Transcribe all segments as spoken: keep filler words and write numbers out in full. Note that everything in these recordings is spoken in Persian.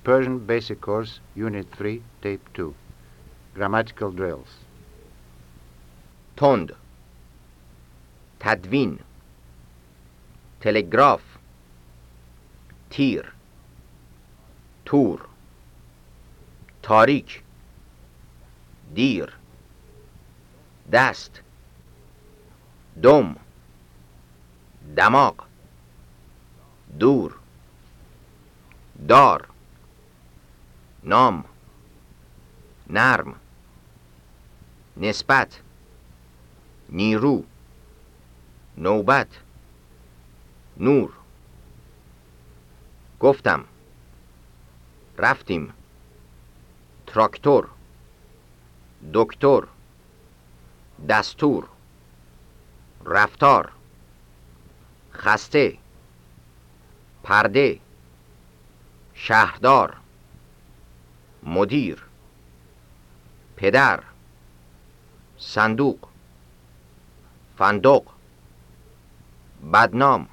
Persian Basic Course, Unit three, Tape two. Grammatical drills. تند، تدوین، تلگراف، تیر، تور، تاریک، دیر، دست، دم، دماغ، دور، دار، نام، نرم، نسبت، نیرو، نوبت، نور. گفتم، رفتیم، تراکتور، دکتر، دستور، رفتار، خسته، پرده، شهردار، مدیر، پدر، صندوق، فندق، بدنام،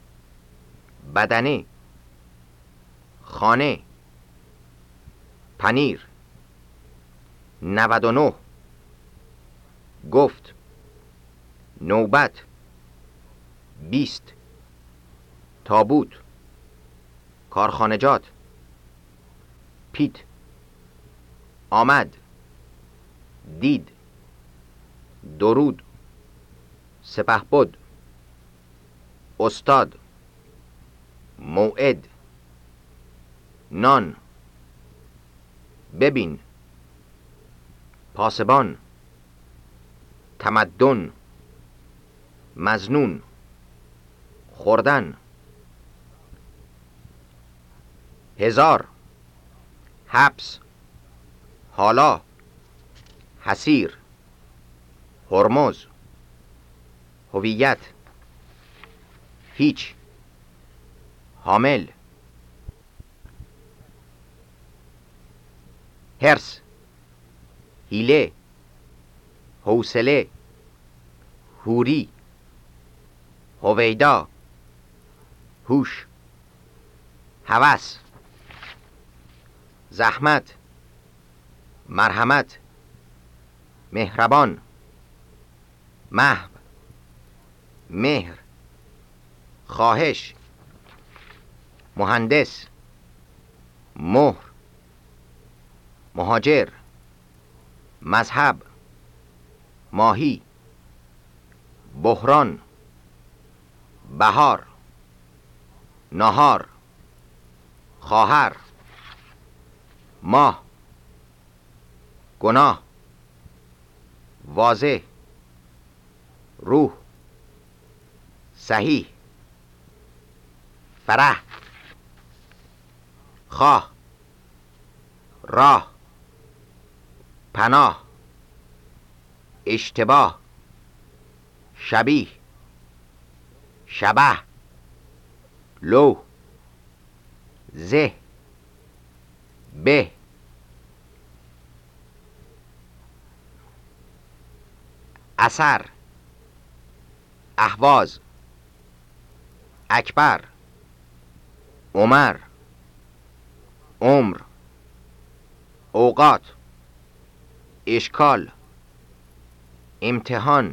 بدنه، خانه، پنیر، نود و نه، گفت، نوبت، بیست، تابوت، کارخانجات، پیت، آمد، دید، درود، سپهبد، استاد، موعد، نان، ببین، پاسبان، تمدن، مظنون، خوردن، هزار، حبس، حالا، حسیر، هرمز، هویت، هیچ، حامل، حرص، حیله، حوصله، حوری، هویدا، هوش، هوس، زحمت، مرحمت، مهربان، محو، مهر، خواهش، مهندس، مهر، مهاجر، مذهب، ماهی، بحران، بهار، نهار، خواهر، ماه، گناه، واضح، روح، صحیح، فرح، خواه، راه، پناه، اشتباه، شبیه، شبح، لو، زه، به، اثر، اهواز، اکبر، عمر، عمر، اوقات، اشکال، امتحان،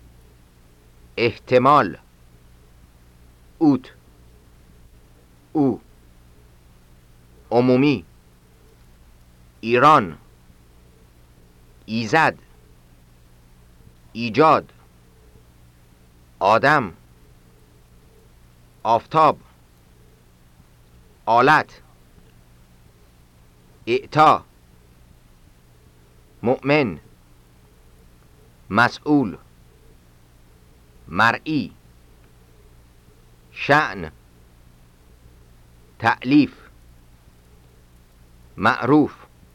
احتمال، اوت، او، عمومی، ایران، ایزد، ایجاد، آدم، آفتاب، آلت، اعطا، مؤمن، مسئول، مرئی، شأن، تألیف، معروف،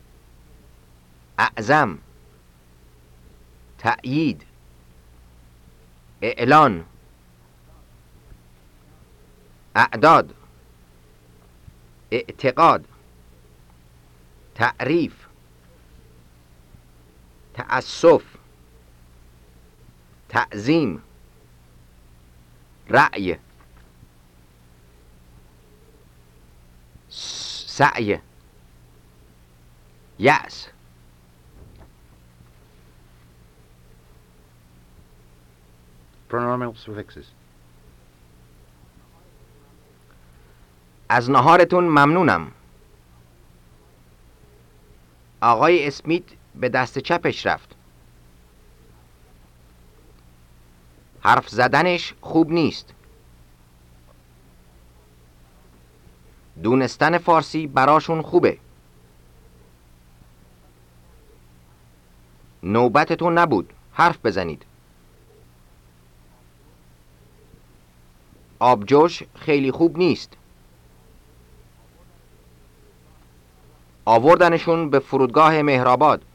اعظم، تأیید، اعلان، اعداد، اعتقاد، تعریف، تأسف، تعظیم، رأی، سعی، یأس. Pronominal suffixes. از ناهارتون ممنونم. آقای اسمیت به دست چپش رفت. حرف زدنش خوب نیست. دونستن فارسی براشون خوبه. نوبتتون نبود. حرف بزنید. آبجوش خیلی خوب نیست. آوردنشون به فرودگاه مهرآباد.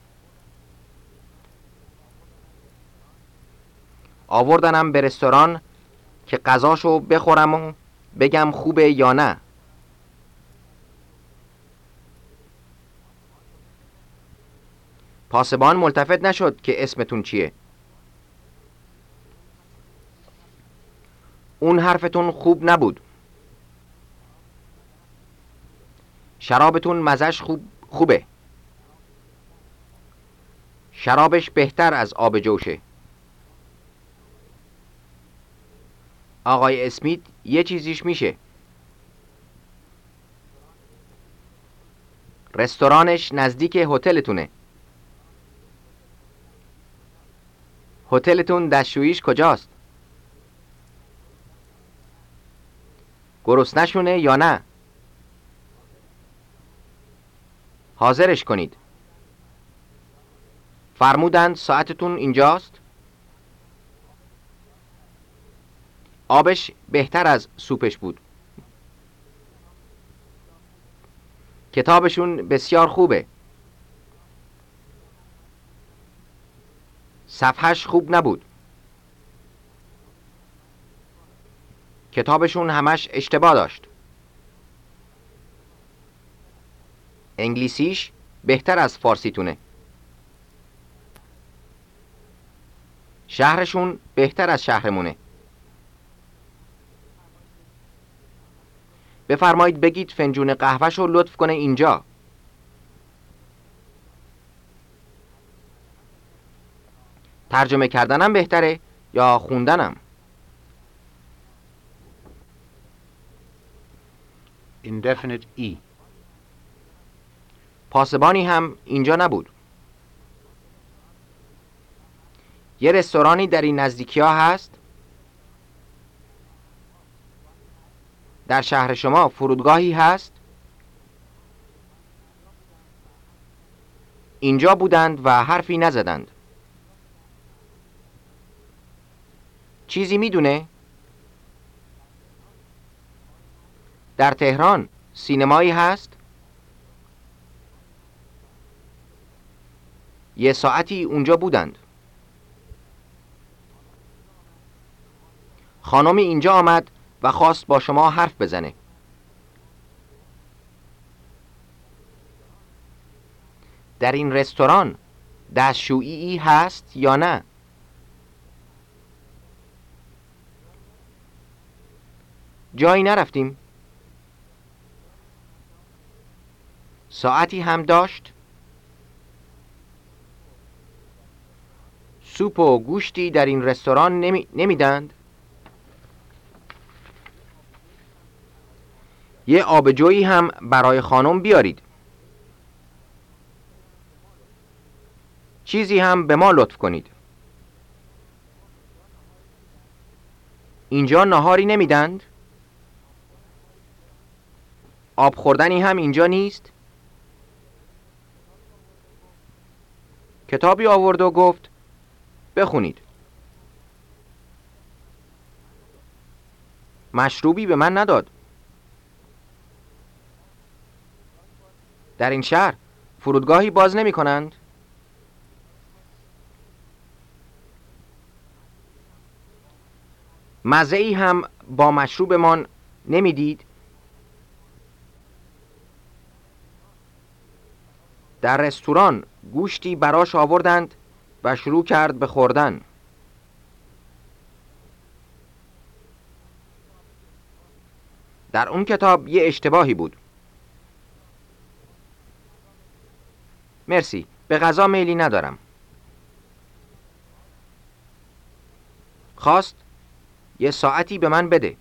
آوردنم به رستوران که غذاشو بخورم و بگم خوبه یا نه. پاسبان ملتفت نشد که اسمتون چیه. اون حرفتون خوب نبود. شرابتون مزش خوب خوبه. شرابش بهتر از آب جوشه. آقای اسمیت یه چیزیش میشه. رستورانش نزدیک هتلتونه. هتلتون دستشوییش کجاست؟ گرسنه‌شونه یا نه؟ حاضرش کنید. فرمودند ساعتتون اینجاست؟ آبش بهتر از سوپش بود. کتابشون بسیار خوبه. صفحش خوب نبود. کتابشون همش اشتباه داشت. انگلیسیش بهتر از فارسیتونه. شهرشون بهتر از شهرمونه. بفرمایید بگید فنجون قهوه‌شو لطف کنه اینجا. ترجمه کردنم بهتره یا خوندنم؟ Indefinite E. پاسبانی هم اینجا نبود. یه رستورانی در این نزدیکی ها هست؟ در شهر شما فرودگاهی هست؟ اینجا بودند و حرفی نزدند. چیزی میدونه؟ در تهران سینمایی هست؟ یه ساعتی اونجا بودند. خانمی اینجا آمد و خواست با شما حرف بزنه. در این رستوران دستشویی هست یا نه؟ جایی نرفتیم. ساعتی هم داشت. سوپ و گوشتی در این رستوران نمی... نمیدند. یه آبجویی هم برای خانم بیارید. چیزی هم به ما لطف کنید. اینجا ناهاری نمیدند؟ آب خوردنی هم اینجا نیست؟ کتابی آورد و گفت بخونید. مشروبی به من نداد. در این شهر فرودگاهی باز نمی کنند؟ مزه‌ای هم با مشروبمان نمیدید؟ در رستوران گوشتی براش آوردند و شروع کرد به خوردن. در اون کتاب یه اشتباهی بود. مرسی، به غذا میلی ندارم. خواست یه ساعتی به من بده.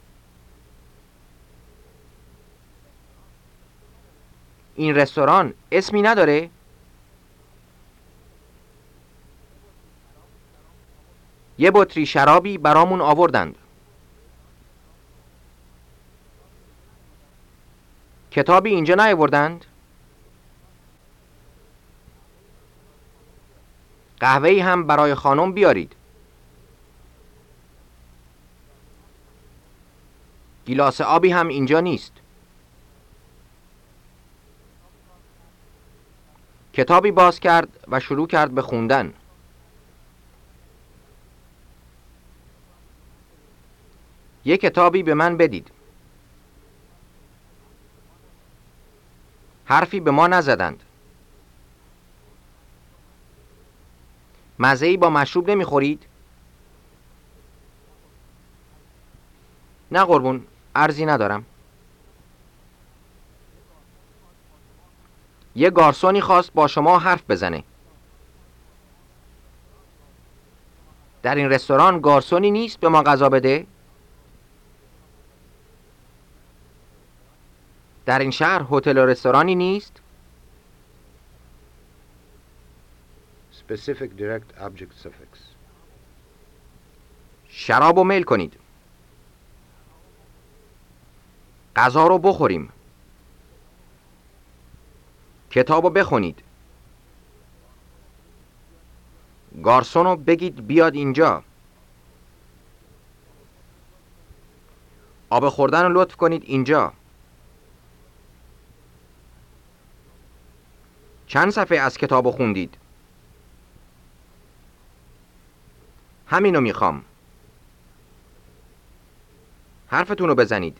این رستوران اسمی نداره؟ یه بطری شرابی برامون آوردند. کتابی اینجا نیاوردند؟ قهوه‌ای هم برای خانم بیارید. گیلاس آبی هم اینجا نیست. کتابی باز کرد و شروع کرد به خوندن. یک کتابی به من بدید. حرفی به ما نزدند. مزه‌ای با مشروب نمیخورید؟ نه قربون، ارزی ندارم. یه گارسونی خواست با شما حرف بزنه. در این رستوران گارسونی نیست به ما غذا بده؟ در این شهر هتل و رستورانی نیست؟ Specific direct object suffix. شرابو میل کنید. غذا رو بخوریم. کتابو بخونید. گارسونو بگید بیاد اینجا. آب خوردن رو لطف کنید اینجا. چند صفحه از کتابو خوندید؟ همینو میخوام. حرفتونو بزنید.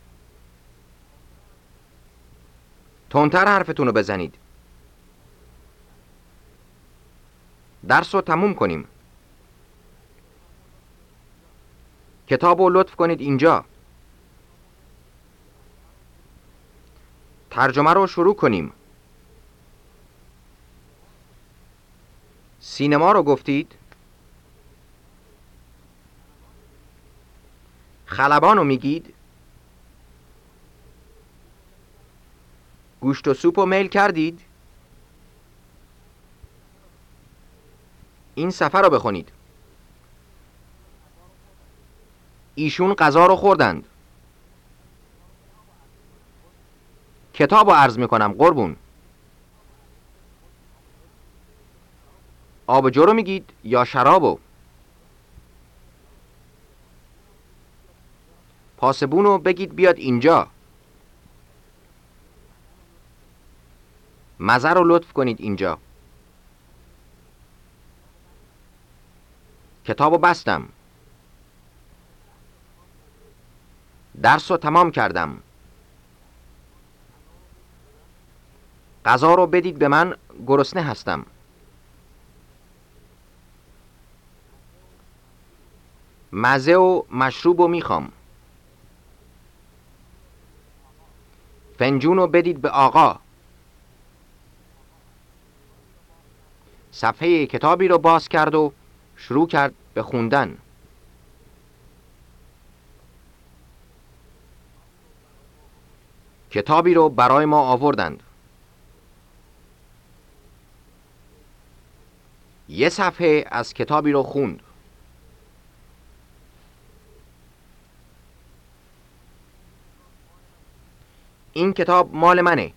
تندتر حرفتونو بزنید. درس رو تموم کنیم. کتابو لطف کنید اینجا. ترجمه رو شروع کنیم. سینما رو گفتید؟ خلبانو میگید؟ گوشت و سوپو میل کردید؟ این صفحه رو بخونید. ایشون غذا رو خوردند. کتابو عرض میکنم قربون. آبجو رو میگید یا شرابو؟ پاسبونو بگید بیاد اینجا. مزه رو لطف کنید اینجا. کتابو بستم. درس رو تمام کردم. غذا رو بدید به من، گرسنه هستم. مزه و مشروب رو میخوام. فنجون رو بدید به آقا. صفحه کتابی رو باز کرد و شروع کرد به خوندن. کتابی رو برای ما آوردند. یه صفحه از کتابی رو خوند. این کتاب مال منه.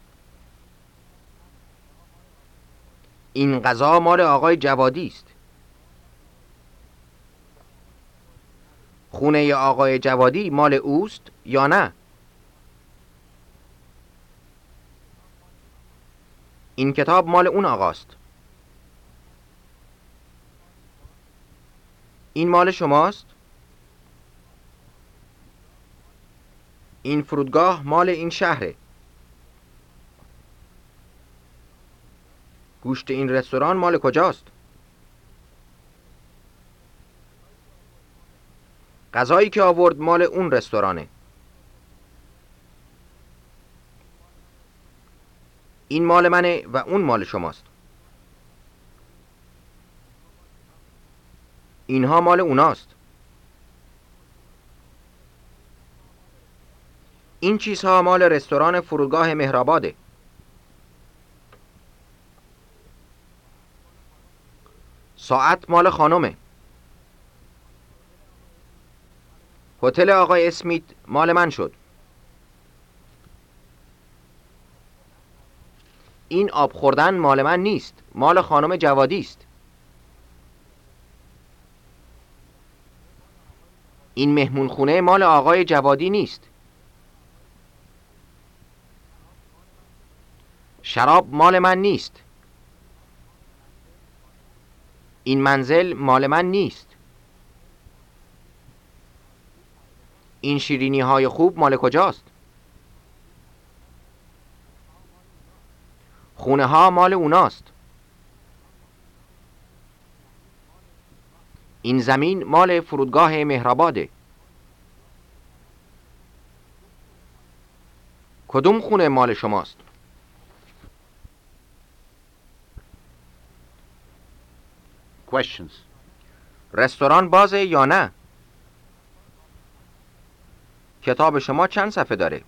این غذا مال آقای جوادی است. خونه آقای جوادی مال اوست یا نه؟ این کتاب مال اون آقاست. این مال شماست؟ این فرودگاه مال این شهره. گوشت این رستوران مال کجاست؟ غذایی که آورد مال اون رستورانه. این مال منه و اون مال شماست. اینها مال اوناست. این چیزها مال رستوران فرودگاه مهرآباده. ساعت مال خانمه. هتل آقای اسمیت مال من شد. این آب خوردن مال من نیست، مال خانم جوادی است. این مهمون خونه مال آقای جوادی نیست. شراب مال من نیست. این منزل مال من نیست. این شیرینی های خوب مال کجاست؟ خونه ها مال اوناست. این زمین مال فرودگاه مهرآباده. کدوم خونه مال شماست؟ Questions. رستوران بازه یا نه؟ کتاب شما چند صفحه داره؟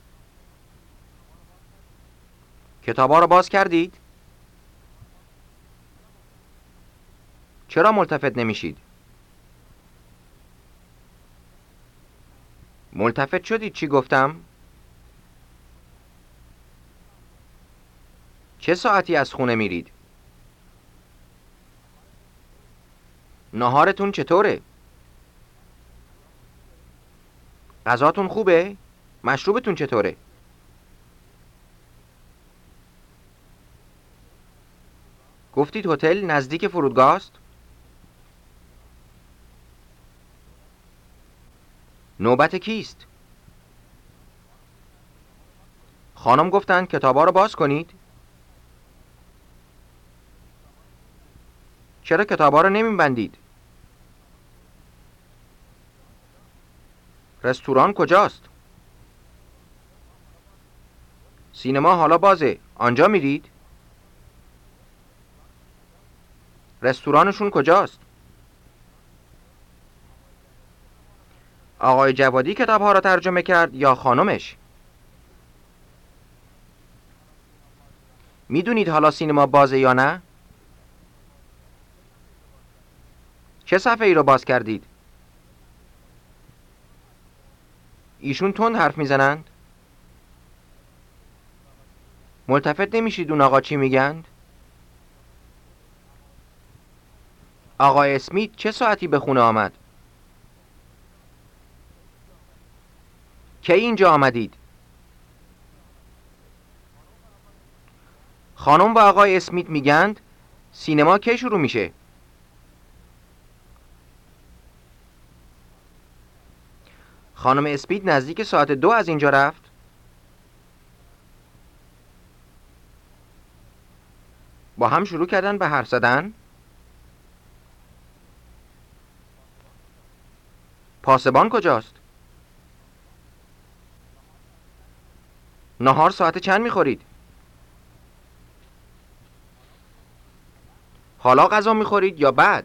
کتابا رو باز کردید؟ چرا ملتفت نمیشید؟ ملتفت شدید چی گفتم؟ چه ساعتی از خونه میرید؟ ناهارتون چطوره؟ غذاتون خوبه؟ مشروبتون چطوره؟ گفتید هتل نزدیک فرودگاه است؟ نوبت کیست؟ خانم گفتن کتابا رو باز کنید؟ چرا کتابا رو نمیبندید؟ رستوران کجاست؟ سینما حالا بازه. آنجا میرید؟ رستورانشون کجاست؟ آقای جوادی کتابها را ترجمه کرد یا خانمش؟ میدونید حالا سینما بازه یا نه؟ چه صفحه ای رو باز کردید؟ ایشون تند حرف میزنند؟ ملتفت نمیشید اون آقا چی میگند؟ آقای اسمیت چه ساعتی به خونه آمد؟ کی اینجا آمدید؟ خانم و آقای اسمیت میگند سینما کی شروع میشه؟ خانم اسمیت نزدیک ساعت دو از اینجا رفت؟ با هم شروع کردن به حرف زدن؟ پاسبان کجاست؟ نهار ساعت چند میخورید؟ حالا غذا میخورید یا بعد؟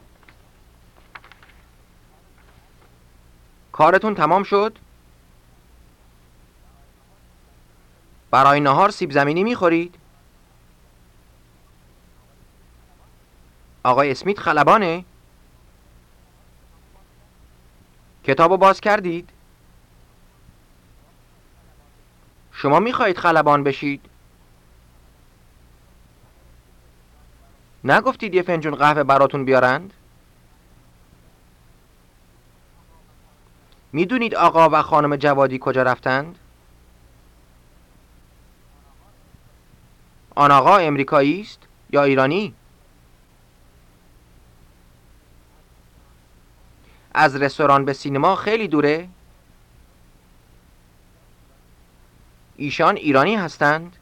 کارتون تمام شد؟ برای نهار سیب زمینی میخورید؟ آقای اسمیت خلبانه؟ کتابو باز کردید؟ شما میخواهید خلبان بشید؟ نگفتید یه فنجون قهوه براتون بیارند؟ میدونید آقا و خانم جوادی کجا رفتند؟ آن آقا امریکایی است یا ایرانی؟ از رستوران به سینما خیلی دوره؟ ایشان ایرانی هستند؟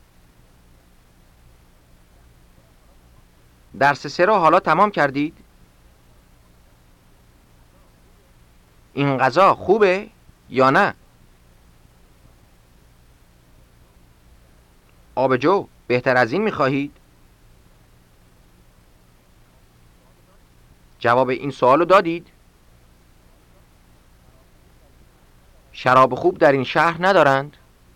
درس سه را حالا تمام کردید؟ این غذا خوبه یا نه؟ آبجو بهتر از این میخواهید؟ جواب این سوالو دادید؟ شراب خوب در این شهر ندارند؟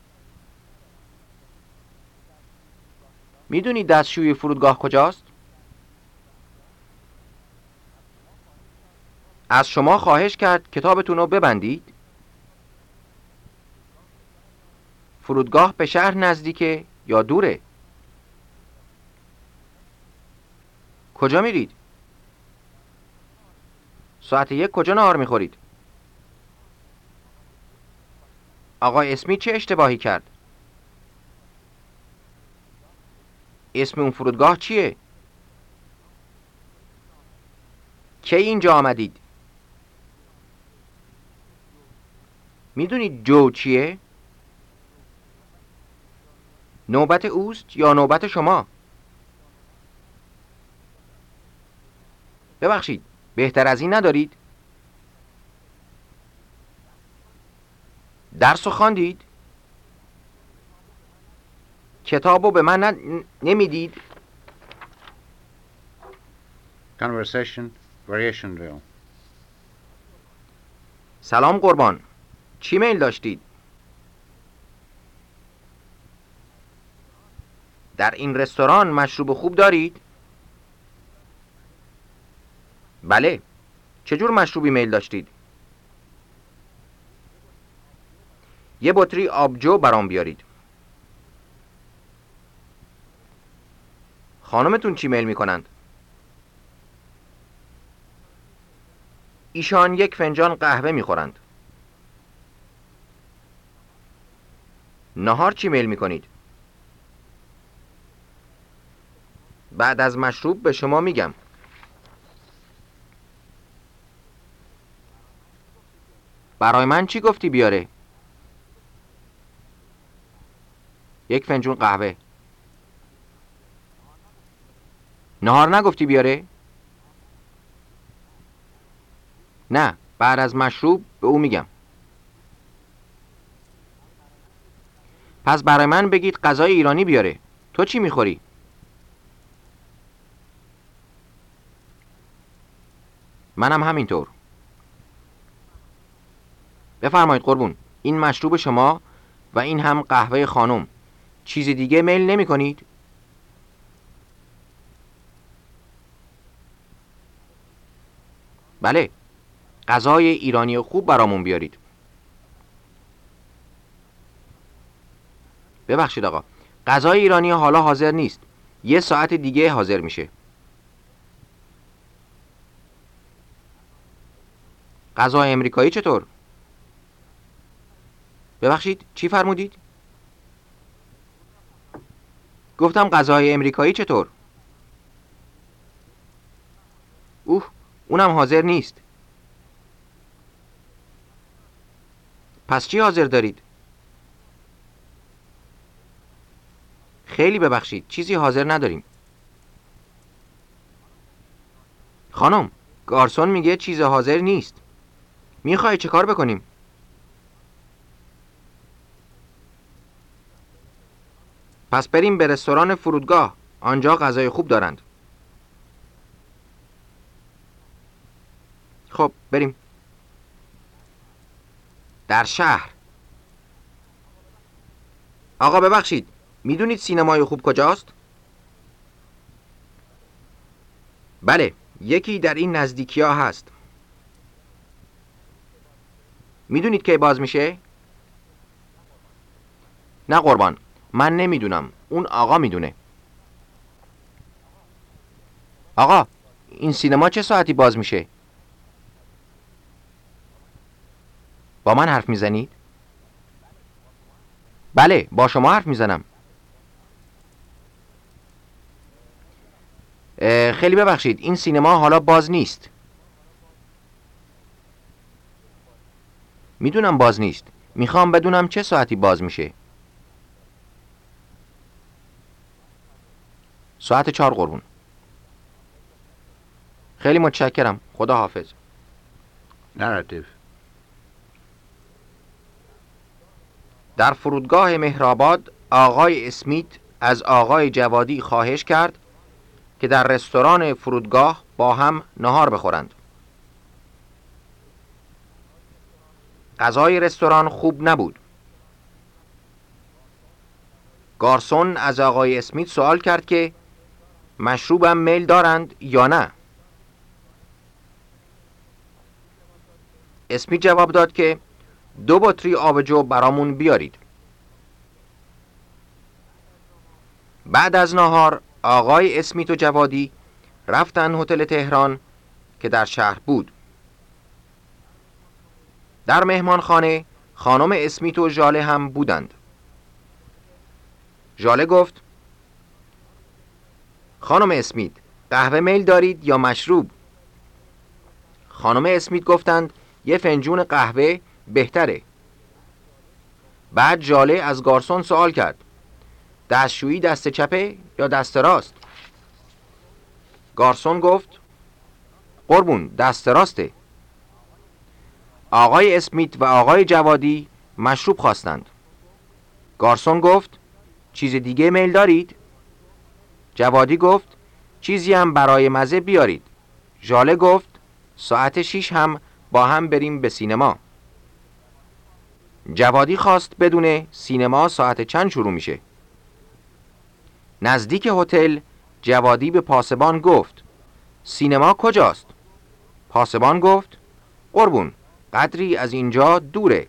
میدونید دستشوی فرودگاه کجاست؟ از شما خواهش کرد کتابتون رو ببندید. فرودگاه به شهر نزدیکه یا دوره؟ کجا میرید؟ ساعت یک کجا نهار میخورید؟ آقای اسمیت چه اشتباهی کرد؟ اسم اون فرودگاه چیه؟ کی اینجا آمدید؟ میدونید جو چیه؟ نوبت اوست یا نوبت شما؟ ببخشید، بهتر از این ندارید؟ درس رو خواندید؟ کتابو به من ن... نمیدید؟ Conversation Variation Drill. سلام قربان، چی میل داشتید؟ در این رستوران مشروب خوب دارید؟ بله. چه جور مشروبی میل داشتید؟ یه بطری آبجو برام بیارید. خانمتون چی میل میکنند؟ ایشان یک فنجان قهوه میخورند. نهار چی میل میکنید؟ بعد از مشروب به شما میگم. برای من چی گفتی بیاره؟ یک فنجون قهوه. نهار نگفتی بیاره؟ نه، بعد از مشروب به او میگم. پس برای من بگید غذای ایرانی بیاره. تو چی میخوری؟ منم همینطور. بفرمایید قربون، این مشروب شما و این هم قهوه خانم. چیز دیگه میل نمی کنید؟ بله، غذای ایرانی خوب برامون بیارید. ببخشید آقا، غذای ایرانی حالا حاضر نیست. یه ساعت دیگه حاضر میشه. غذای امریکایی چطور؟ ببخشید چی فرمودید؟ گفتم غذای امریکایی چطور؟ اوه، اونم حاضر نیست. پس چی حاضر دارید؟ خیلی ببخشید، چیزی حاضر نداریم. خانم، گارسون میگه چیز حاضر نیست. میخوای چه کار بکنیم؟ پس بریم به رستوران فرودگاه. آنجا غذای خوب دارند. خب بریم. در شهر. آقا ببخشید، میدونید سینمای خوب کجاست؟ بله، یکی در این نزدیکی ها هست. میدونید که باز میشه؟ نه قربان، من نمیدونم. اون آقا میدونه. آقا، این سینما چه ساعتی باز میشه؟ با من حرف میزنید؟ بله، با شما حرف میزنم. خیلی ببخشید، این سینما حالا باز نیست. میدونم باز نیست. میخوام بدونم چه ساعتی باز میشه. ساعت چهار قربون. خیلی متشکرم. خدا حافظ. Narrative. در فرودگاه مهرآباد آقای اسمیت از آقای جوادی خواهش کرد که در رستوران فرودگاه با هم نهار بخورند. غذای رستوران خوب نبود. گارسون از آقای اسمیت سوال کرد که مشروبم میل دارند یا نه. اسمیت جواب داد که دو بطری آبجو برامون بیارید. بعد از نهار آقای اسمیت و جوادی رفتن هتل تهران که در شهر بود. در مهمانخانه خانم اسمیت و ژاله هم بودند. ژاله گفت خانم اسمیت قهوه میل دارید یا مشروب؟ خانم اسمیت گفتند یه فنجون قهوه بهتره. بعد ژاله از گارسون سوال کرد دستشویی دست چپه یا دست راست؟ گارسون گفت قربون دست راسته. آقای اسمیت و آقای جوادی مشروب خواستند. گارسون گفت چیز دیگه میل دارید؟ جوادی گفت چیزی هم برای مزه بیارید. ژاله گفت ساعت شیش هم با هم بریم به سینما. جوادی خواست بدونه سینما ساعت چند شروع میشه. نزدیک هتل جوادی به پاسبان گفت سینما کجاست؟ پاسبان گفت قربون قدری از اینجا دوره.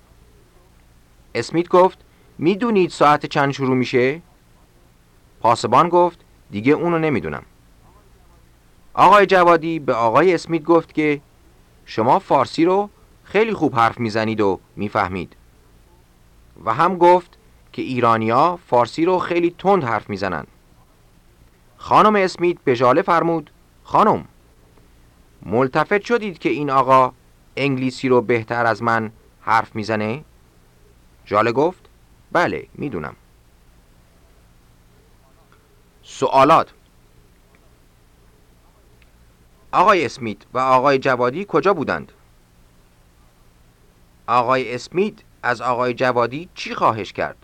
اسمیت گفت میدونید ساعت چند شروع میشه؟ پاسبان گفت دیگه اونو نمیدونم. آقای جوادی به آقای اسمیت گفت که شما فارسی رو خیلی خوب حرف میزنید و میفهمید و هم گفت که ایرانیا فارسی رو خیلی تند حرف میزنن. خانم اسمیت به ژاله فرمود خانم ملتفت شدید که این آقا انگلیسی رو بهتر از من حرف میزنه؟ ژاله گفت بله میدونم. سوالات. آقای اسمیت و آقای جوادی کجا بودند؟ آقای اسمیت از آقای جوادی چی خواهش کرد؟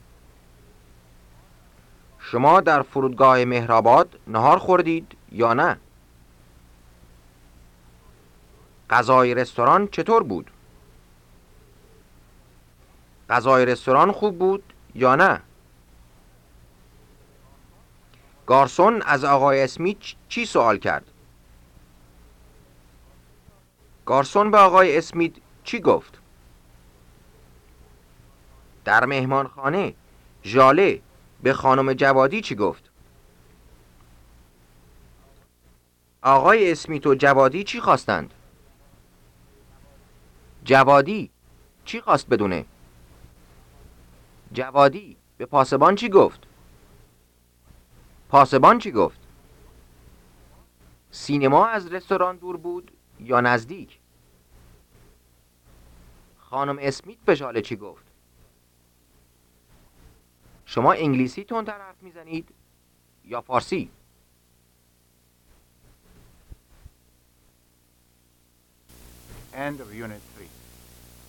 شما در فرودگاه مهرآباد نهار خوردید یا نه؟ غذای رستوران چطور بود؟ غذای رستوران خوب بود یا نه؟ گارسون از آقای اسمیت چی سوال کرد؟ گارسون به آقای اسمیت چی گفت؟ در مهمانخانه ژاله به خانم جوادی چی گفت؟ آقای اسمیت و جوادی چی خواستند؟ جوادی چی خواست بدونه؟ جوادی به پاسبان چی گفت؟ پاسبان چی گفت؟ سینما از رستوران دور بود یا نزدیک؟ خانم اسمیت به ژاله چی گفت؟ شما انگلیسی تندتر حرف میزنید یا فارسی؟ End of Unit three.